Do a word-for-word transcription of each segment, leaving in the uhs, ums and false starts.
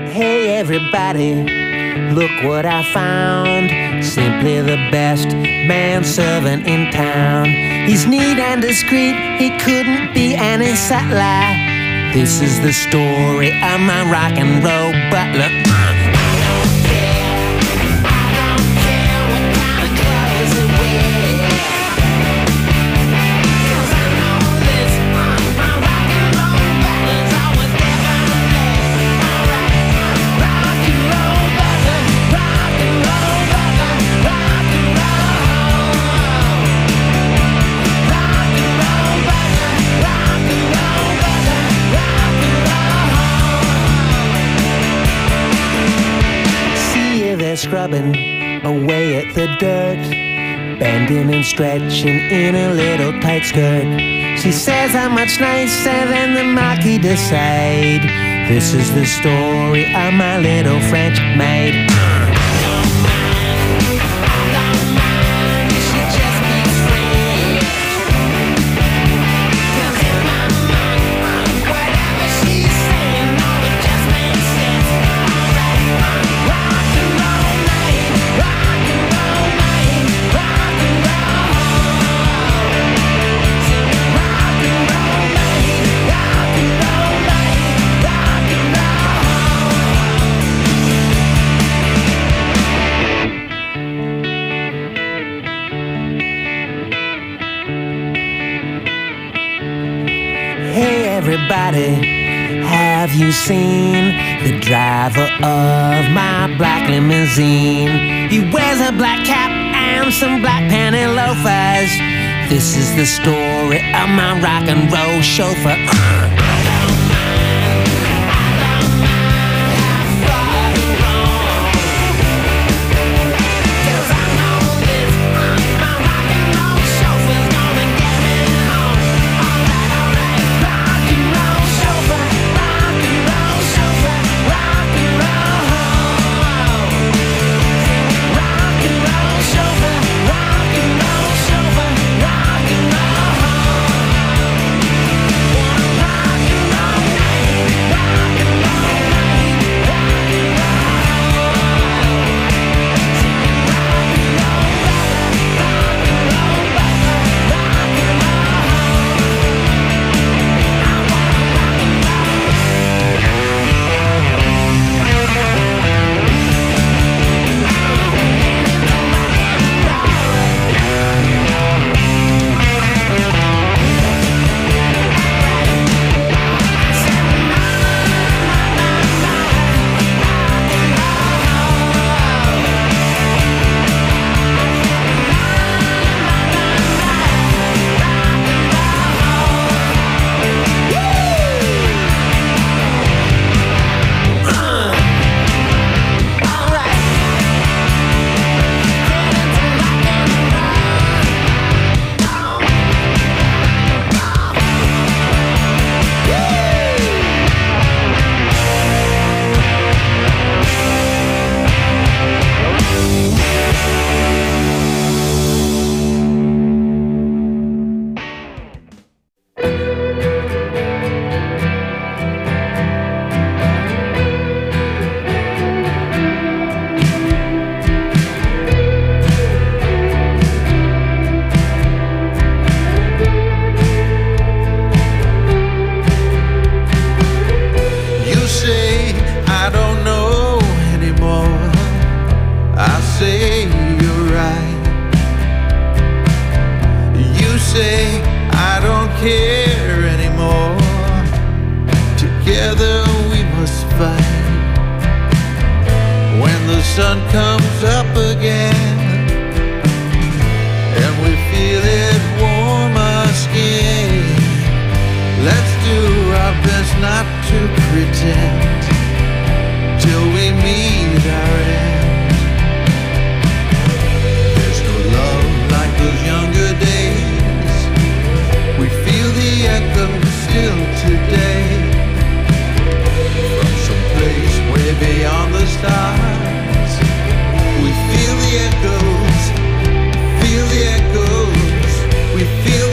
Hey everybody, look what I found. Simply the best manservant in town. He's neat and discreet, he couldn't be any subtler. This is the story of my rock and roll butler. Scrubbing away at the dirt, bending and stretching in a little tight skirt. She says I'm much nicer than the Marquis de Sade. This is the story of my little French maid. Everybody, have you seen the driver of my black limousine? He wears a black cap and some black penny loafers. This is the story of my rock and roll chauffeur. uh.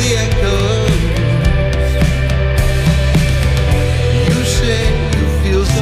Feel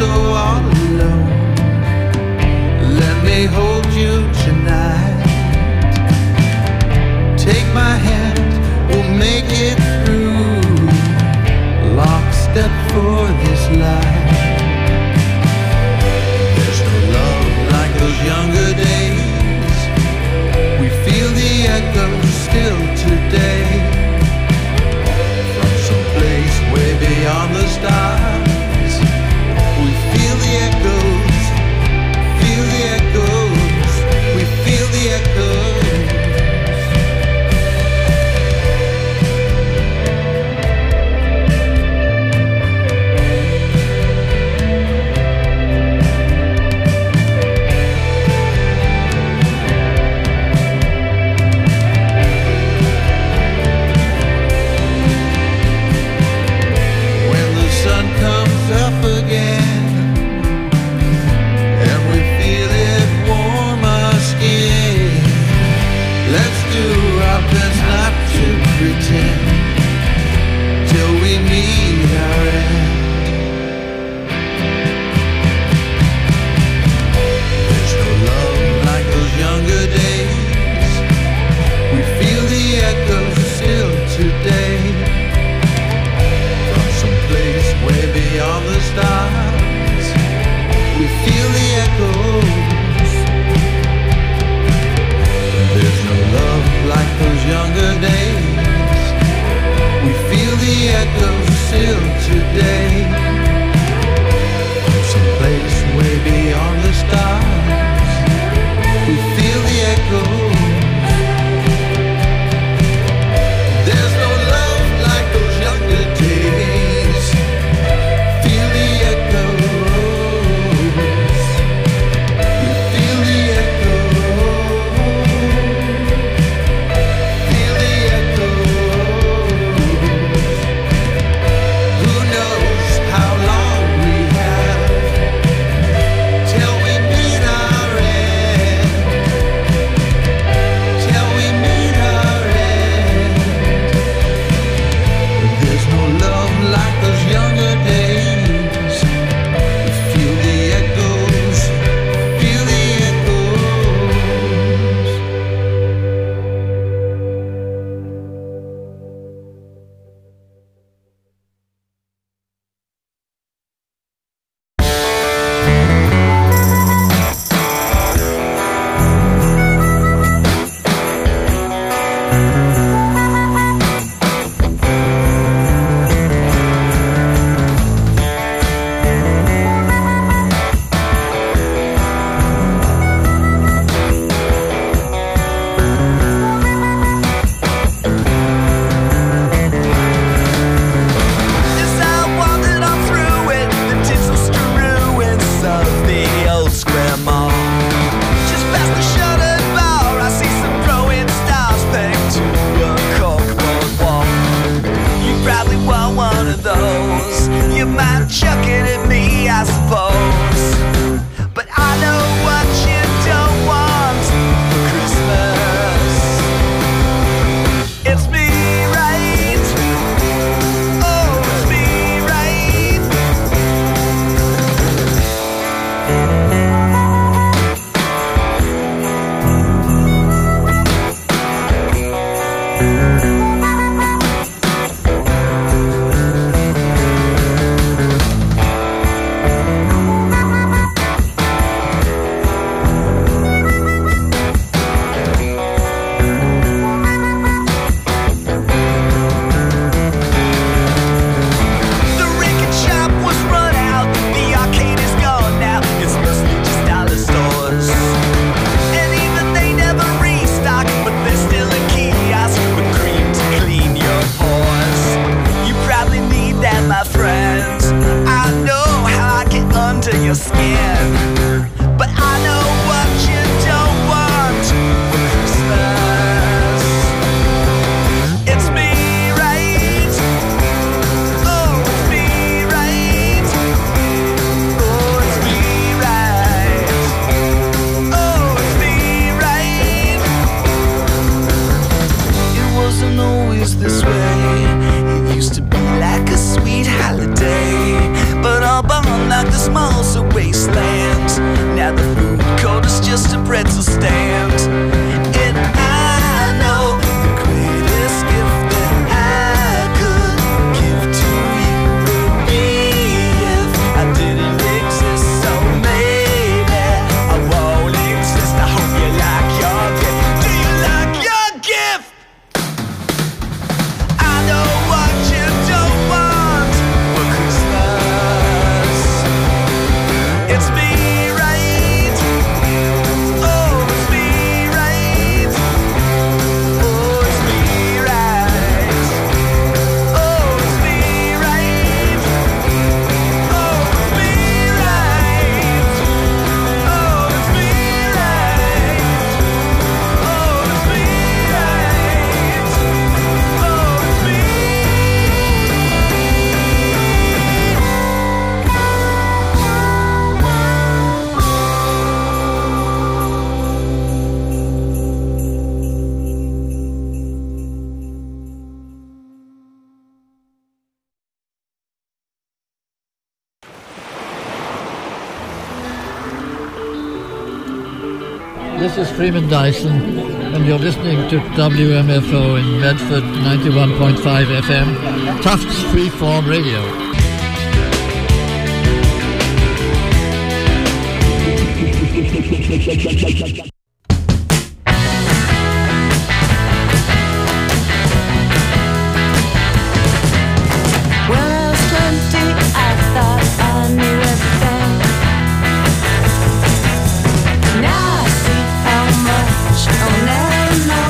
skin. But I know what you don't want for Christmas. It's me, right? Oh, it's me, right? Oh, it's me, right? Oh, it's me, right? It wasn't always this way. It used to be like a sweet holiday, but all burned like the smalls of wastelands. Now the food court is just a pretzel stand. And I know the greatest gift that I could give to you would be if I didn't exist. So maybe I won't exist. I hope you like your gift. Do you like your gift? I know what you don't want for Christmas. It's me, right? Oh, it's me, right? Oh, it's me, right? Oh, it's me, right? Oh, it's me, right? Oh, it's me, right? Oh, it's me, right? Oh, it's me. This is Freeman Dyson, and you're listening to W M F O in Medford, ninety-one point five F M, Tufts Freeform Radio. When I was twenty, I thought I knew everything. Now I see how much I'll never know.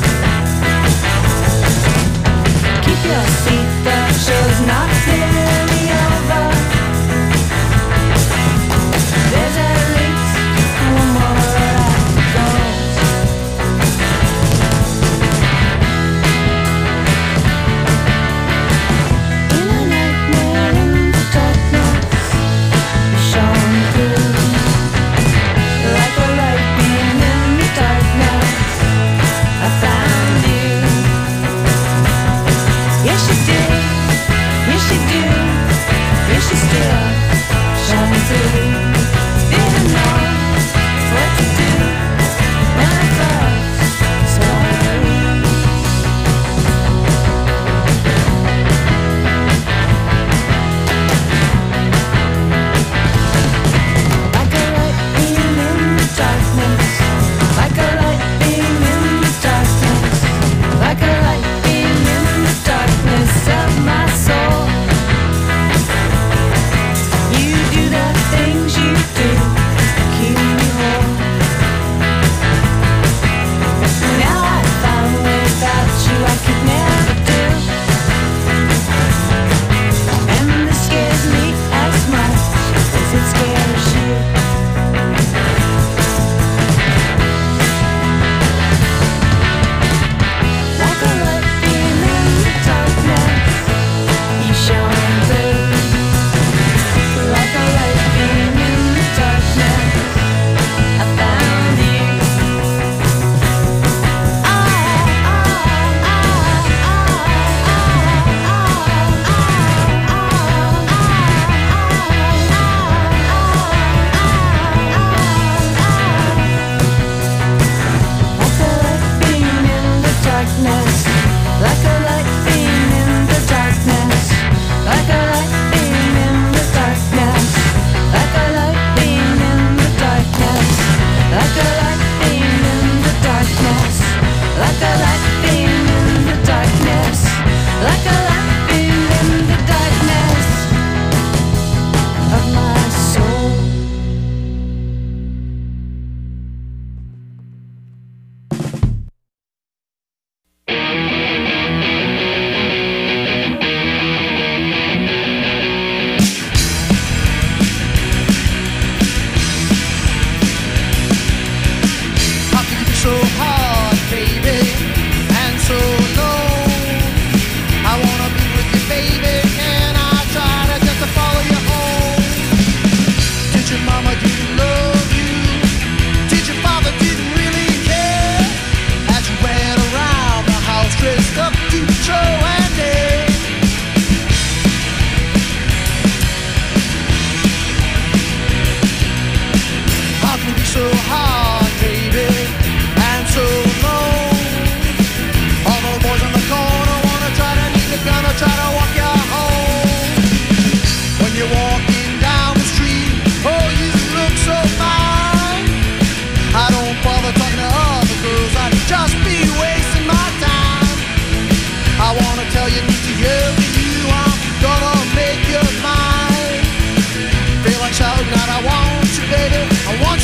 Keep your seat, the show's not nearly over. There's at least one more ride.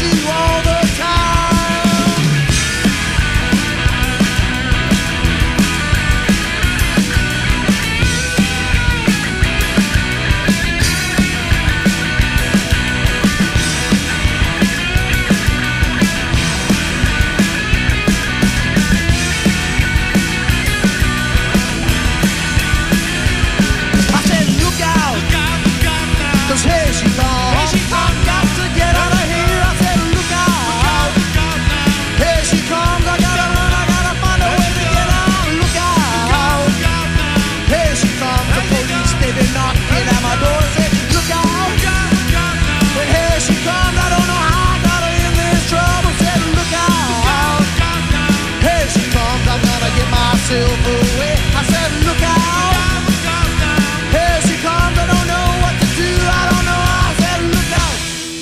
you all the time. I said, look out, cause here she comes. I've got to get out of here. I said, look out, here she comes. I gotta run, I gotta find a way to get out. Look out, here she comes. The police, they've been knocking at my door. I said, look out, but here she comes. I don't know how I got her in this trouble. I said, look out, here she comes. I'm gonna get myself away. I said, look out, here she comes. I don't know what to do. I don't know. I said, look out.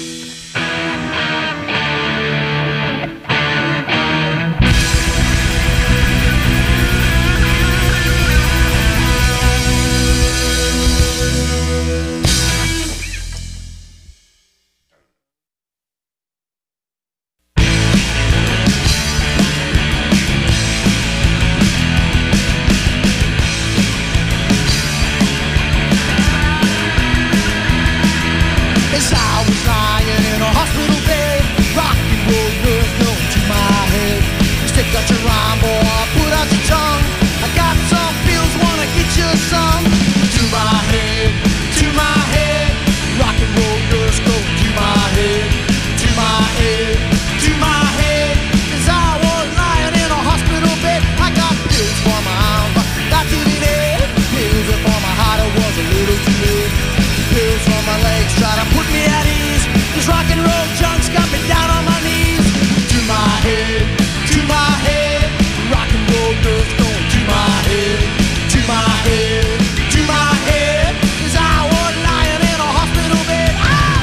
As I was lying in a hospital bed, rock and roll was going to my head. Stick out your rhyme, boy, put out your tongue. I got some pills, wanna get you some. To my head, to my head, rock and roll does go to my head, to my head, to my head. As I was lying in a hospital bed, I got pills for my arm, but that didn't help. Pills for my heart, it was a little too late. Pills for my legs, try to put me at ease. This rock and roll junk's got me down on my knees. To my head, to my head, rock and roll does go to my head, to my head, to my head. As I was lying in a hospital bed. Ow!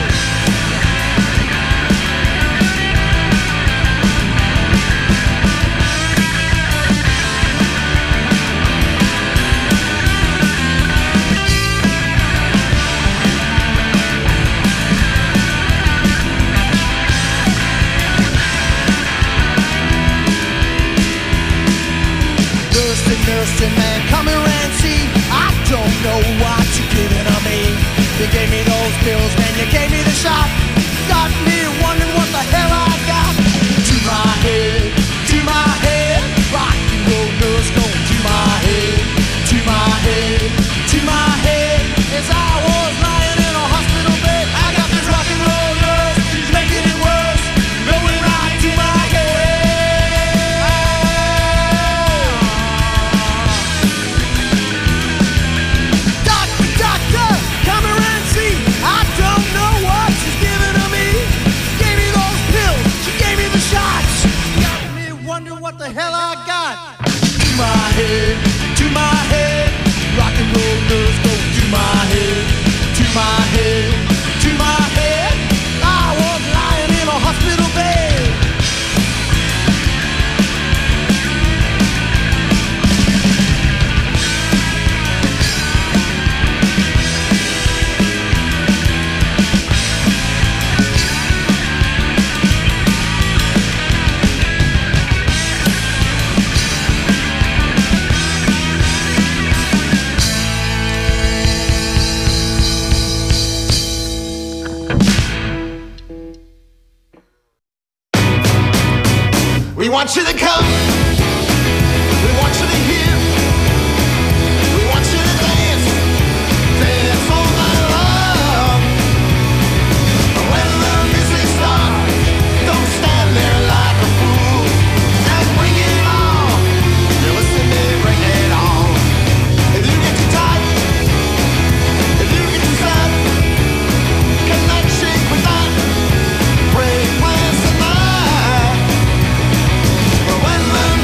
Nursing, nursing man, come here and see. I don't know what you're giving to me. You gave me those pills, man, you gave me the shot. Got me wondering what the hell I got. To my head, to my head, rock and roll does go to my head, to my head, to my head. As I was lying in a hospital bed, I got this rock and roll nurse, she's making it worse, going right to my head. Doctor, doctor, come here and see. I don't know what she's giving to me. Gave me those pills, she gave me the shots. Got me wondering what the hell I got. To my head, to my head, rock and roll does go to my head, to my head, to my head. I was lying in a hospital bed. We want you to come. We want you to hear. We want you to dance. Dance all night long. When the music starts, don't stand there like a fool. And bring it on. You listen to me, bring it on. If you get too tight, if you get too sad, cannot shake with that. Break plans tonight. When the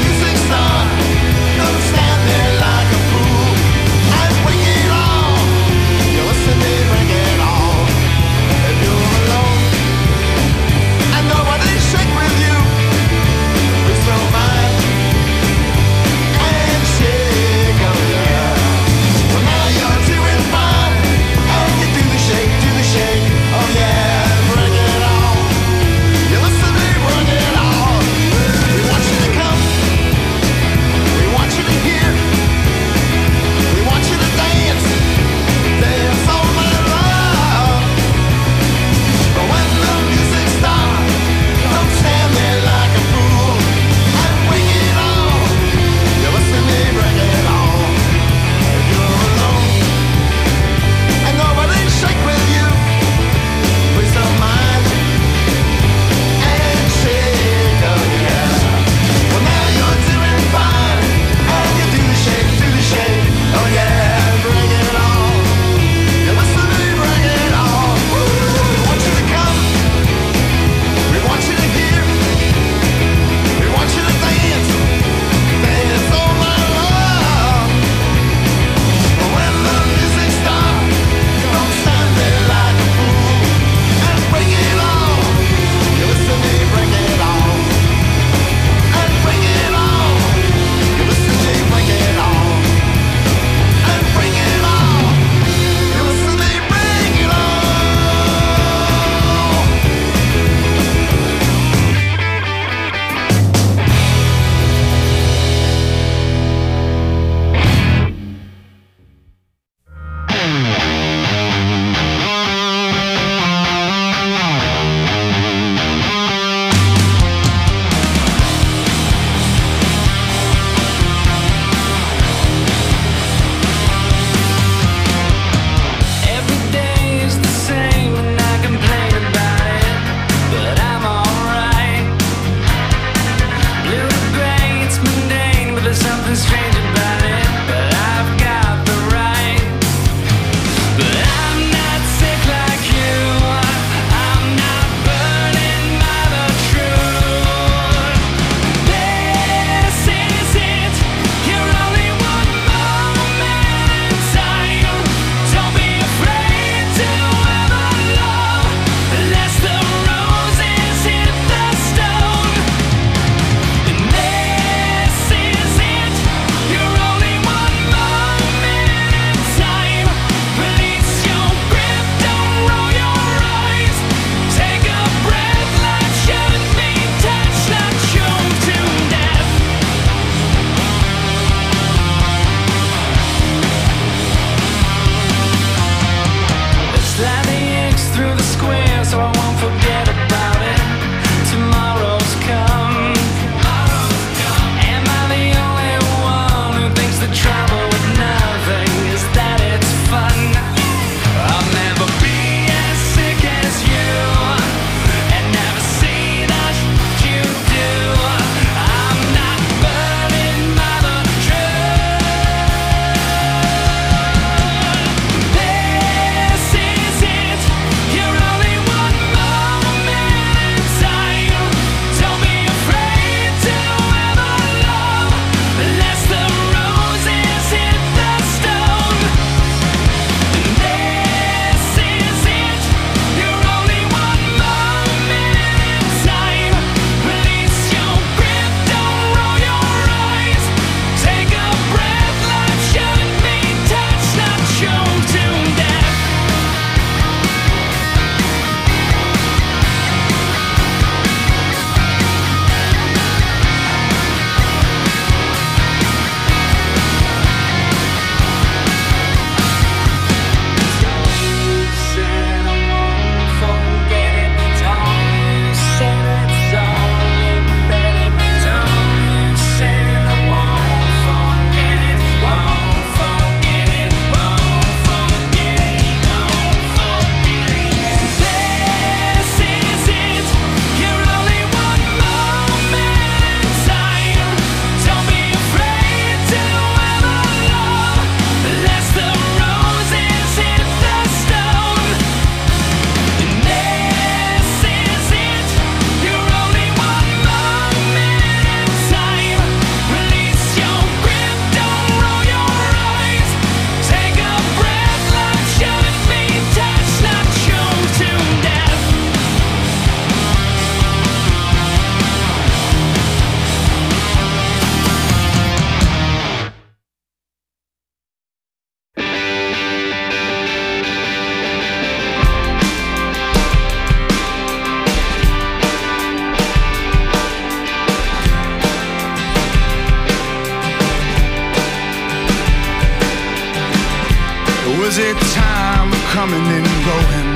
coming and going.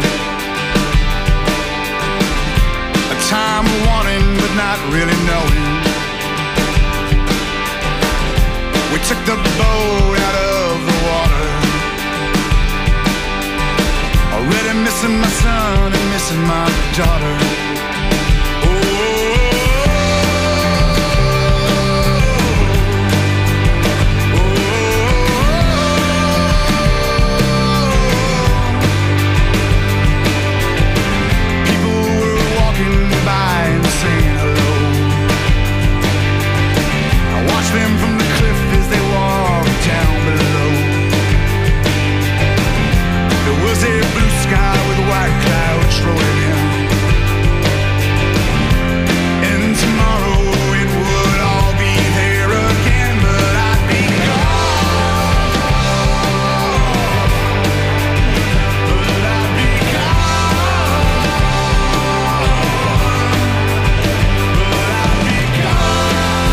A time of wanting but not really knowing. We took the boat out of the water. Already missing my son and missing my daughter. Them from the cliff as they walked down below. There was a blue sky with white clouds rolling in. And tomorrow it would all be there again, but I'd be gone. But I'd be gone. But I'd be gone.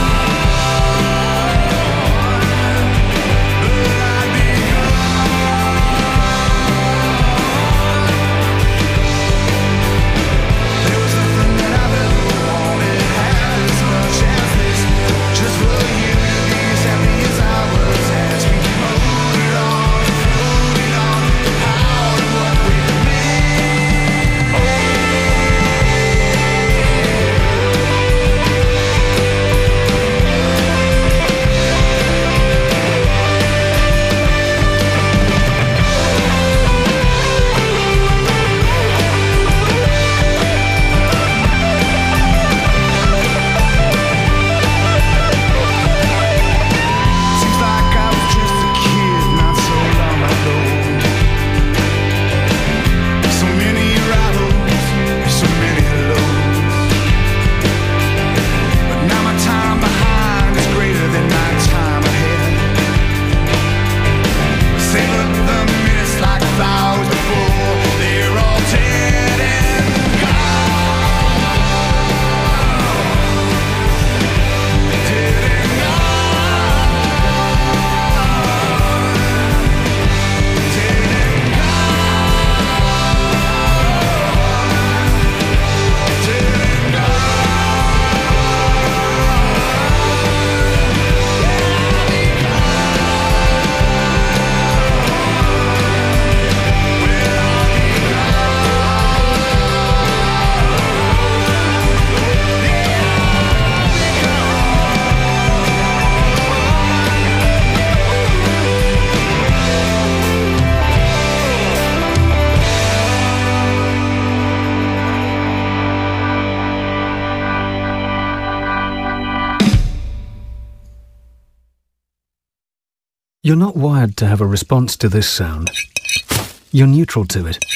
You're not wired to have a response to this sound. You're neutral to it.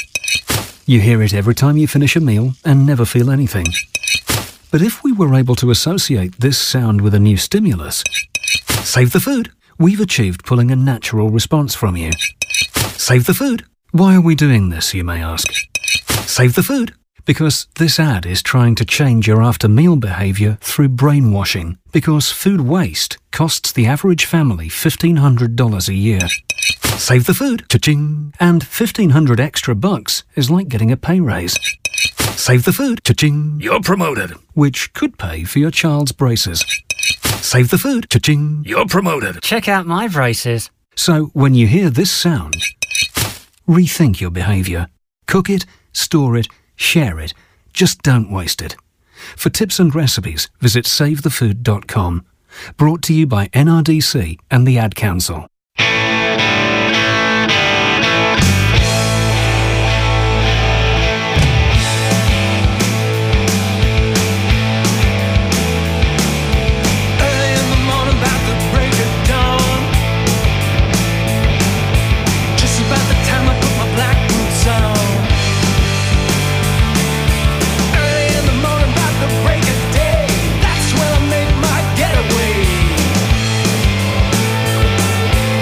You hear it every time you finish a meal and never feel anything. But if we were able to associate this sound with a new stimulus, save the food, we've achieved pulling a natural response from you. Save the food. Why are we doing this, you may ask? Save the food. Because this ad is trying to change your after-meal behaviour through brainwashing, because food waste costs the average family fifteen hundred dollars a year. Save the food, cha-ching, and fifteen hundred extra bucks is like getting a pay raise. Save the food, cha-ching, you're promoted, which could pay for your child's braces. Save the food, cha-ching, you're promoted. Check out my braces. So when you hear this sound, rethink your behaviour. Cook it, store it, share it. Just don't waste it. For tips and recipes, visit save the food dot com. Brought to you by N R D C and the Ad Council. That's when I make my getaway.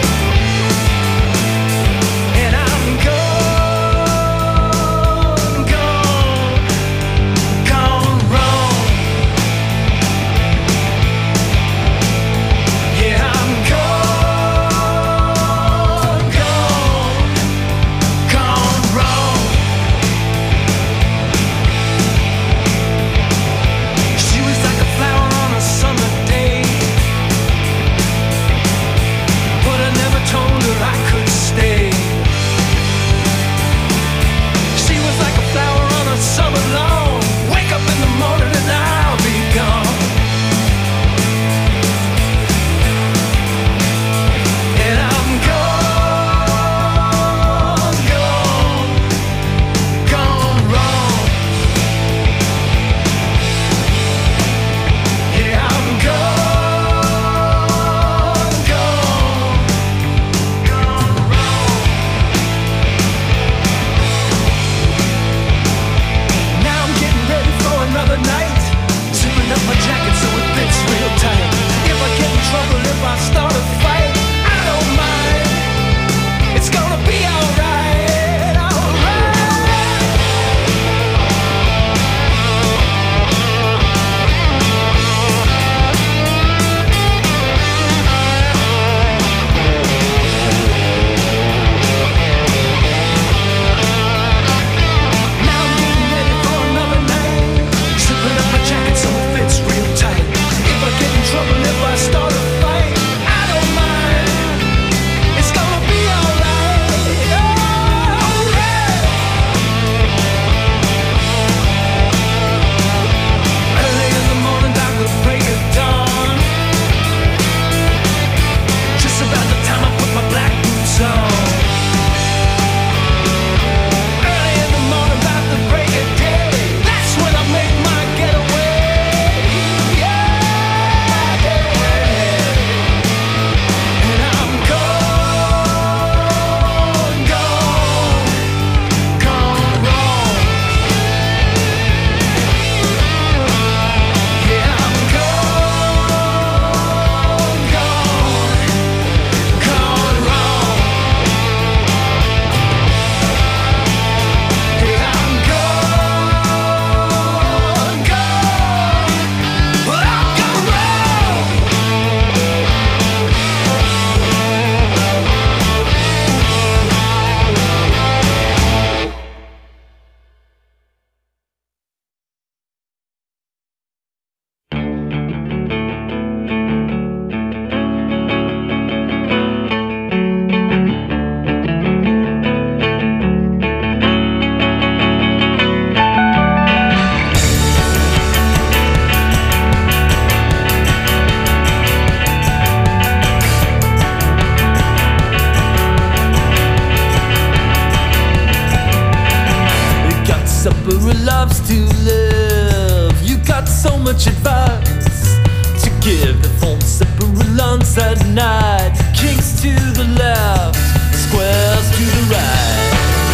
live. You got so much advice to give. The phone separate lungs at night. Kings to the left, squares to the right.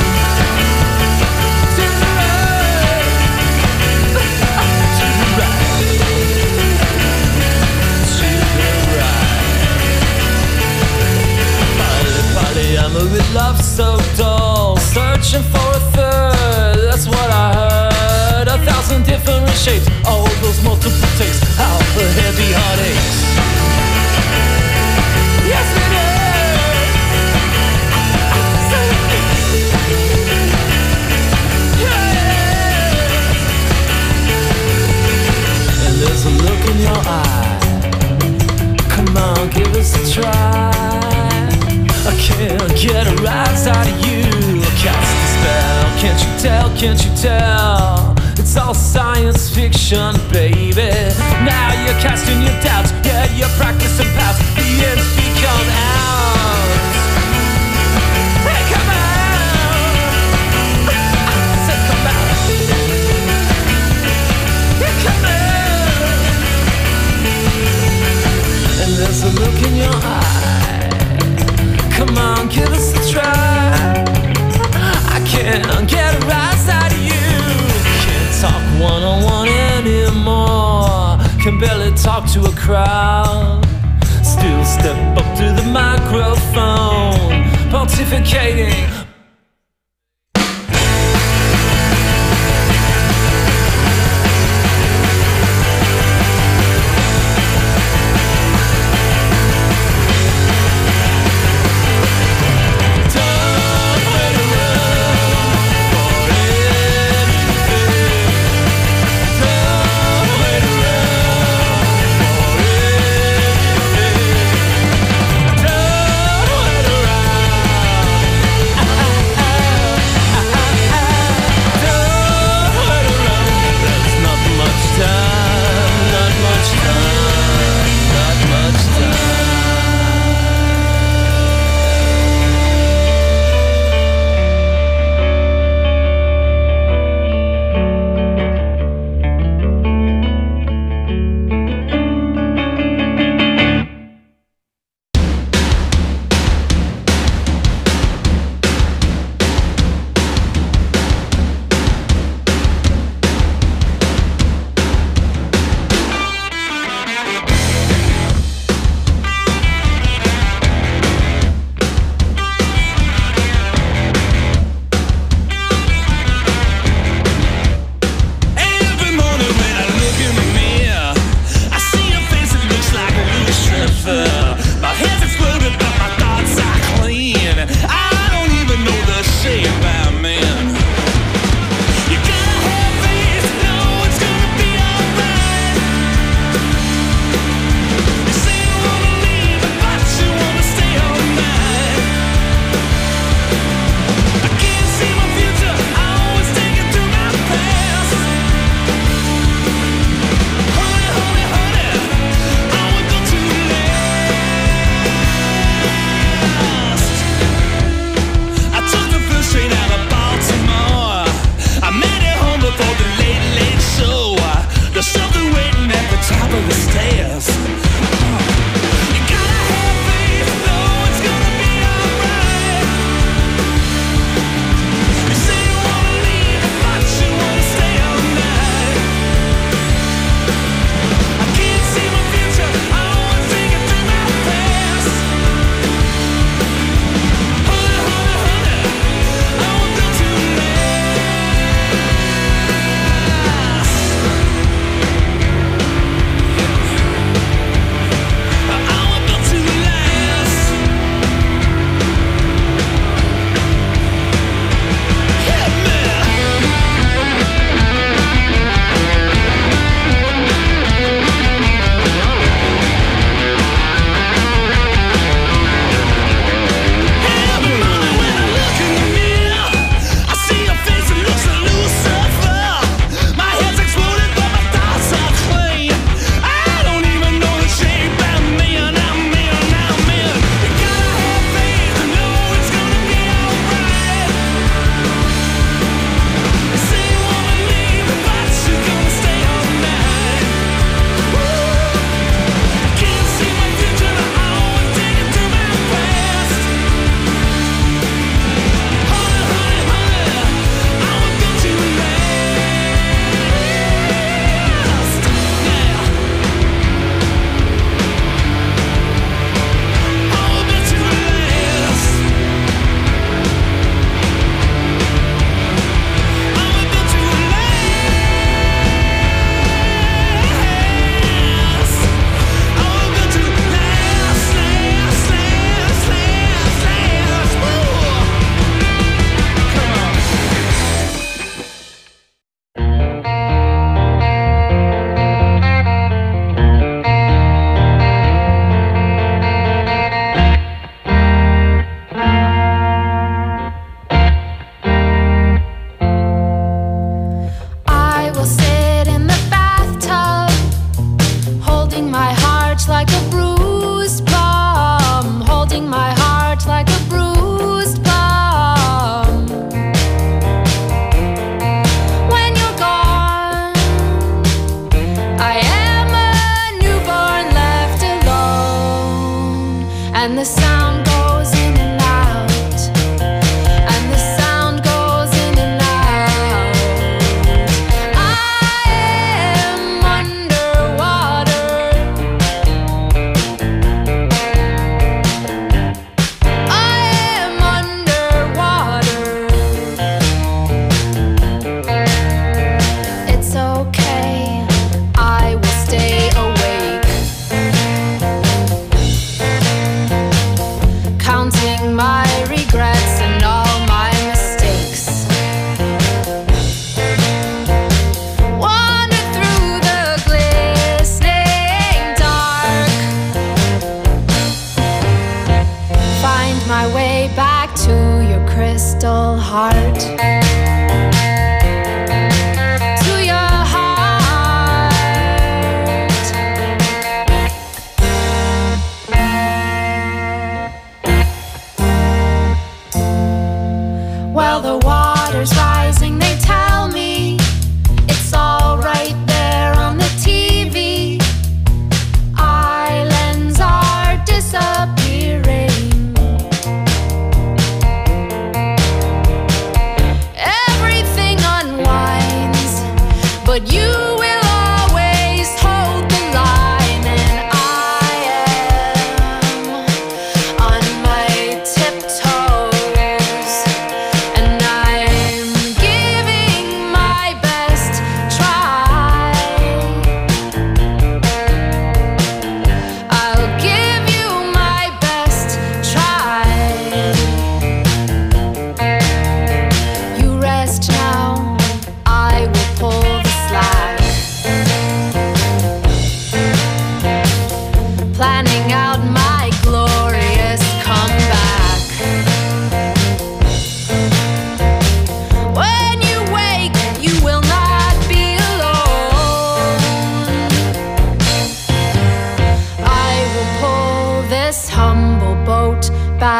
To the right. To the right. To the right. Poly, polyamor with love so dull. Searching for a third, that's what I heard. A thousand different shapes, all those multiple takes. How the heavy heartaches. Yes it is. Yeah. And there's a look in your eye. Come on, give us a try. I can't get a rise out of you. Cast the spell, can't you tell, can't you tell? It's all science fiction, baby. Now you're casting your doubts, yeah, you're practicing past. The ends become out. Hey, come out. I said come out. Yeah, come out. And there's a look in your eye. Come on, give us a try. I can't get a rise out of you. Can't talk one-on-one anymore. Can barely talk to a crowd. Still step up to the microphone, pontificating.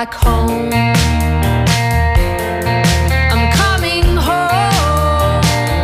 like home. I'm coming home.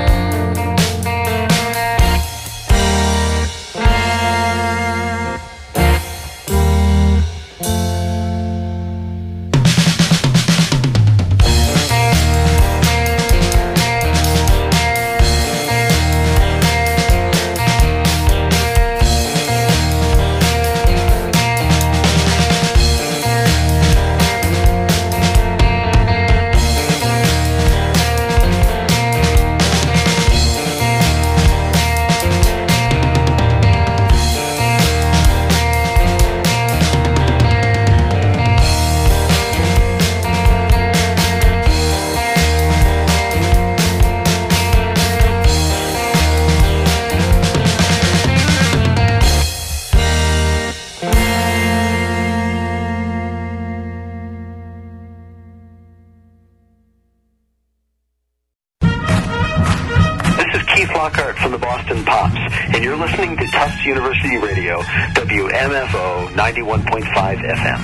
Lockhart from the Boston Pops, and you're listening to Tufts University Radio, W M F O ninety-one point five F M.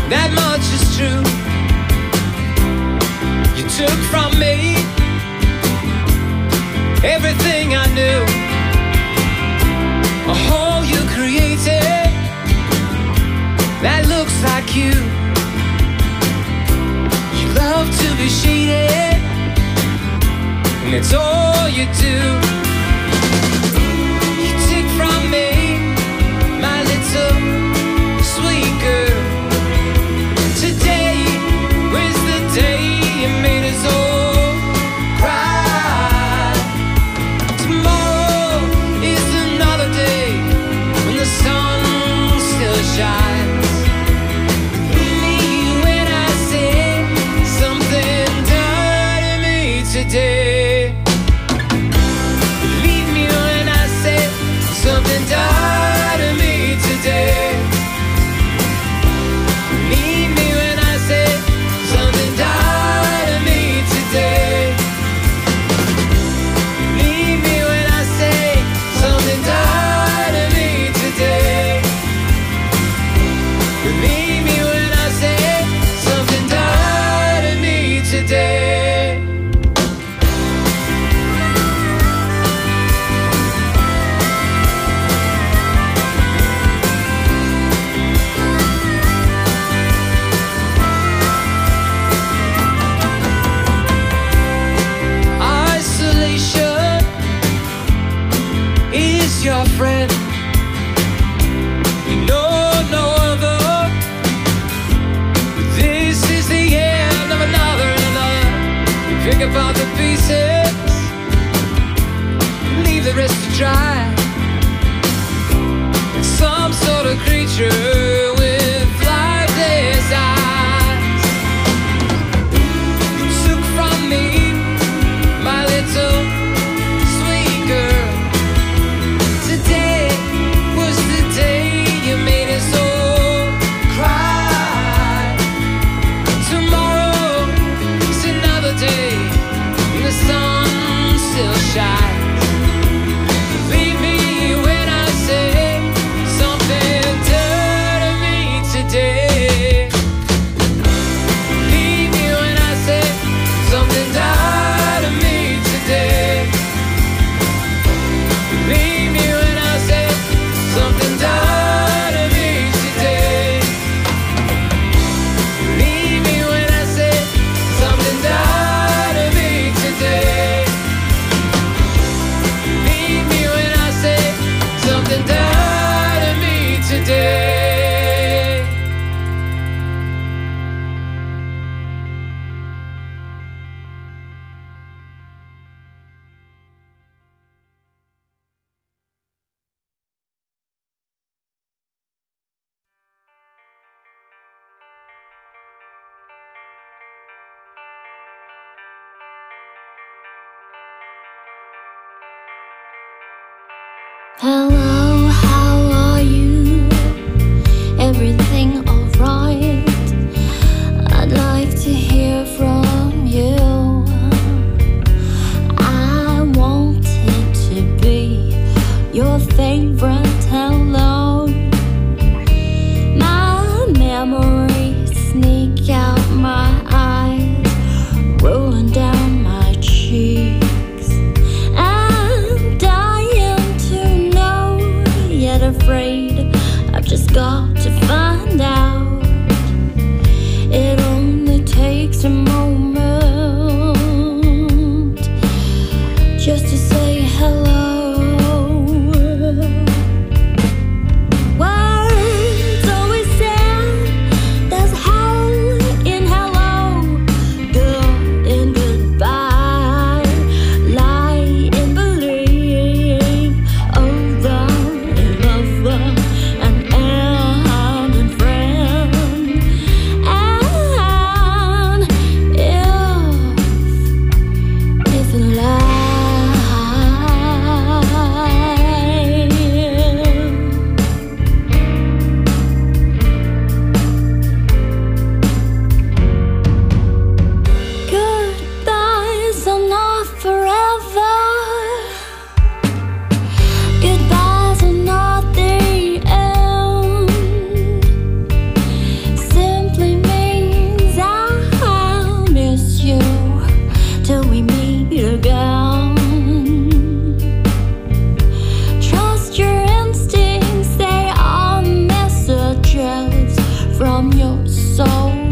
that much is true. You took from me everything I knew. A hole you created that looks like you. You love to be shaded, and it's all you do. You take from me my little sweet girl. Today was the day you made us all cry. Tomorrow is another day when the sun still shines. Me when I say something done to me today. from your soul.